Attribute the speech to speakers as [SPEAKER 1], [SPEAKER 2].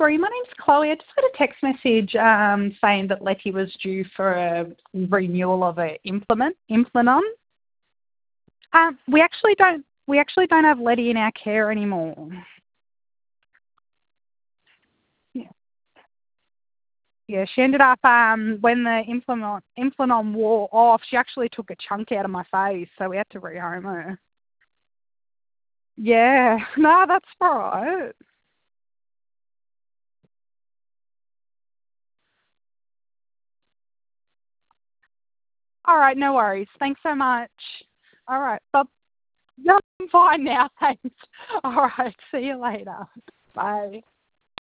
[SPEAKER 1] Bree. My name's Chloe. I just got a text message saying that Letty was due for a renewal of a Implanon. We actually don't have Letty in our care anymore. Yeah. Yeah, she ended up when the Implanon wore off, she actually took a chunk out of my face, so we had to rehome her. Yeah, no, that's all right. All right, no worries. Thanks so much. All right, but yeah, I'm fine now, thanks. All right, see you later. Bye.